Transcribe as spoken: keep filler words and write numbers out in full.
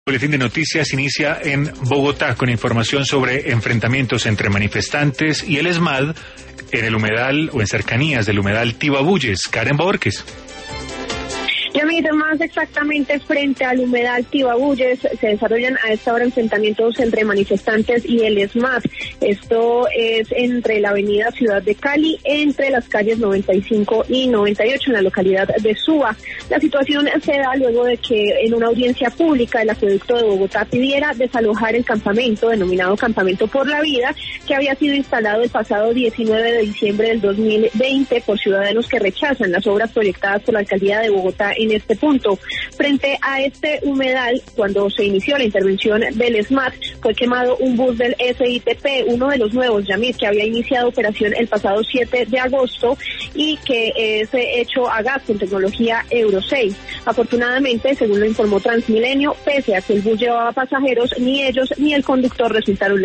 El boletín de noticias inicia en Bogotá con información sobre enfrentamientos entre manifestantes y el ESMAD en el humedal o en cercanías del humedal Tibabuyes. Karen Borges. Yamid, más exactamente frente al humedal Tibabuyes se desarrollan a esta hora enfrentamientos entre manifestantes y el ESMAD. Esto es entre la avenida Ciudad de Cali, entre las calles noventa y cinco y noventa y ocho en la localidad de Suba. La situación se da luego de que en una audiencia pública el acueducto de Bogotá pidiera desalojar el campamento denominado Campamento por la Vida, que había sido instalado el pasado diecinueve de diciembre del dos mil veinte por ciudadanos que rechazan las obras proyectadas por la alcaldía de Bogotá en este punto. Frente a este humedal, cuando se inició la intervención del ESMAD, fue quemado un bus del S I T P, uno de los nuevos, Yamid, que había iniciado operación el pasado siete de agosto y que es hecho a gas con tecnología Euro seis. Afortunadamente, según lo informó Transmilenio, pese a que el bus llevaba pasajeros, ni ellos ni el conductor resultaron